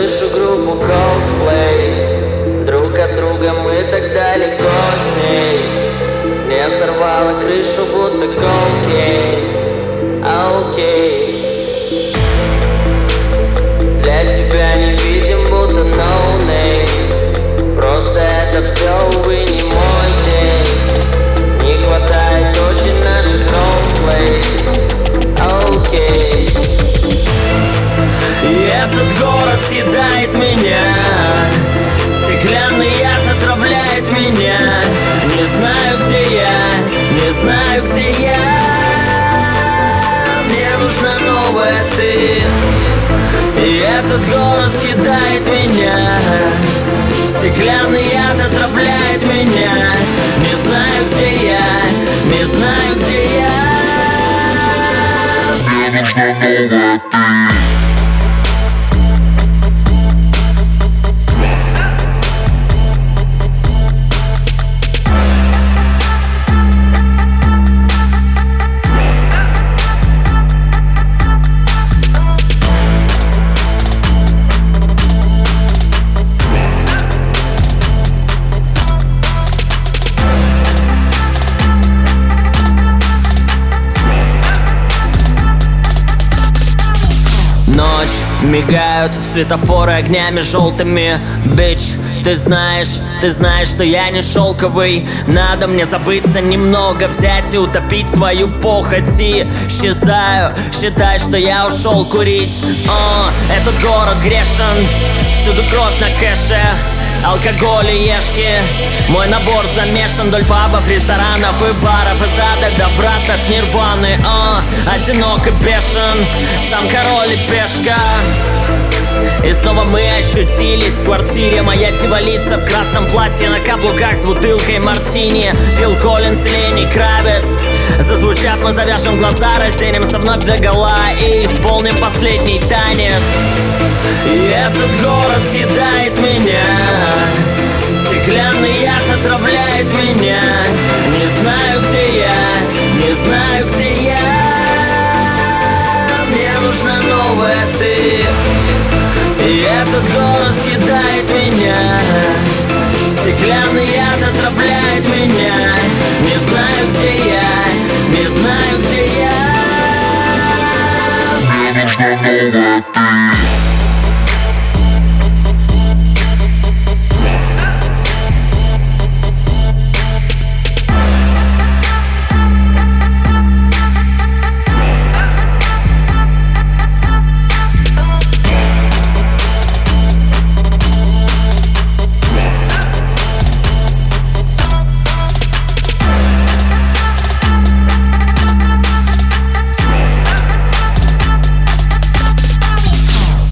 слышу группу Coldplay. Друг от друга мы так далеко с ней. Не сорвала крышу, будто окей. Для тебя не видим, будто no name. Просто это все, увы, не мой день. Не хватает очень наших ролплей. Окей. И этот город съедает меня. Стеклянный яд отравляет меня. Не знаю, где я, не знаю, где я. Мне нужна новая ты. И этот город съедает меня. Стеклянный яд отравляет меня. Не знаю, где я, не знаю, где я. Мне нужна новая ты. Ночь, мигают светофоры огнями желтыми. Бич, ты знаешь, что я не шелковый. Надо мне забыться немного, взять и утопить свою похоть. И исчезаю, считай, что я ушел курить. Этот город грешен, всюду кровь на кэше. Алкоголь и ешки. Мой набор замешан вдоль пабов, ресторанов и баров. Из ада до врат от нирваны. Одинок и бешен, сам король и пешка. И снова мы ощутились в квартире. Моя дьяволица в красном платье, на каблуках с бутылкой мартини. Фил Коллинз, Лени Кравец. Зазвучат, мы завяжем глаза, разденемся вновь догола и исполним последний танец. И этот город съедает меня. Стеклянный яд отравляет меня. Не знаю, где я, не знаю, где я. Мне нужна новая ты. И этот город съедает меня. Стеклянный яд отравляет меня. Не знаю, где я, не знаю, где я. Мне нужна новая ты.